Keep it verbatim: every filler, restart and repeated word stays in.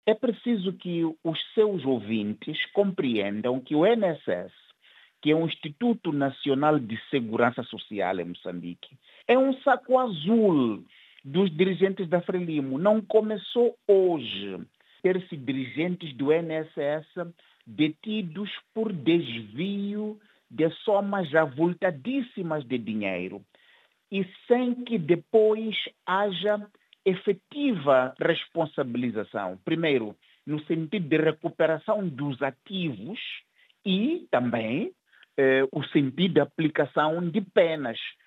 É preciso que os seus ouvintes compreendam que o I N S S, que é o Instituto Nacional de Segurança Social em Moçambique, é um saco azul dos dirigentes da Frelimo. Não começou hoje. Ter-se dirigentes do I N S S detidos por desvio de somas avultadíssimas de dinheiro e sem que depois haja efetiva responsabilização. Primeiro, no sentido de recuperação dos ativos e também eh, o sentido de aplicação de penas.